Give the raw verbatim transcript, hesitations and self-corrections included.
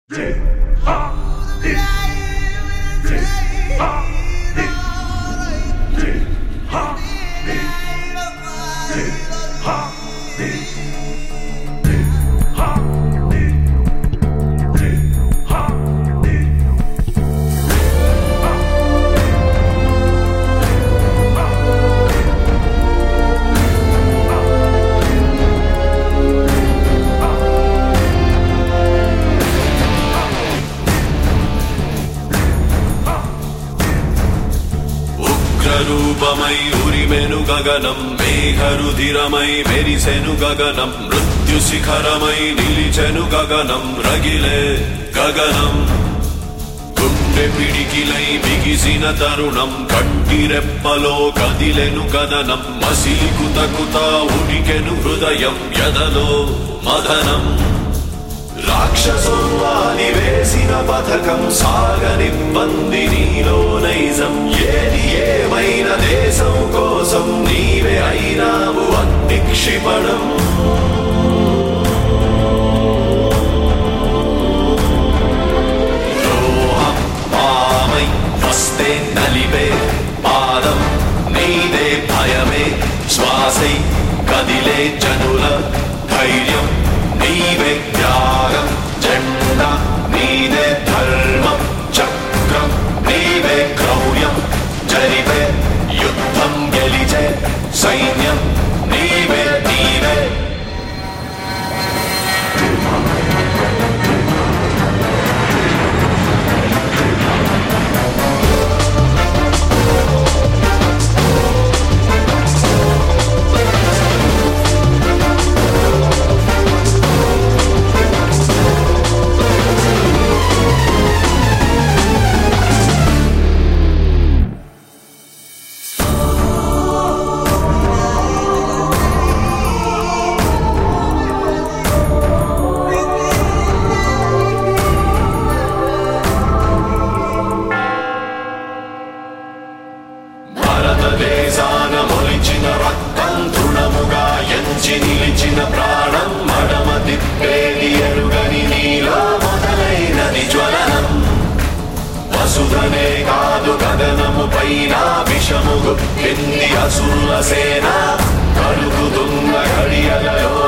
రూపమై ఉరిమెను గగనం మేఘరుధిరమై మెరిసెను గగనం మృత్యు శిఖరమై నిలిచెను గగనం రగిలే గగనం గుండె పిడికిలై బిగిసిన తరుణం కంటి రెప్పలో కదిలెను కదనం మసిలి కుతకుత ఉడికెను హృదయం ఎదలో మదనం రాక్షసుని వేసిన పథకం సాగనివ్వంది నీలో నైజం ఏది ఏమైన దేశం కోసం నీవే అయినావు అగ్ని క్షిపణం ద్రోహం పామై వస్తే నలిపే పాదం నీదే భయమే శ్వాసై కదిలే జనుల ధైర్యం నీవే త్యాగం జెండా నీదే ధర్మం చక్రం నీవే క్రౌర్యం జరిపే యుద్ధం గెలిచే సైన్యం నీవే నీవే భారతదేశాన మొలిచిన రక్తం తృణముగా ఎంచి నిలిచిన ప్రాణం మడమ తిప్పేది ఎరుగని నీలో మొదలైనది జ్వలనం వసుధనే కాదు గగనము పైన విషము గుప్పింది అసురుల సేన కలుగుతున్న ఘడియలలో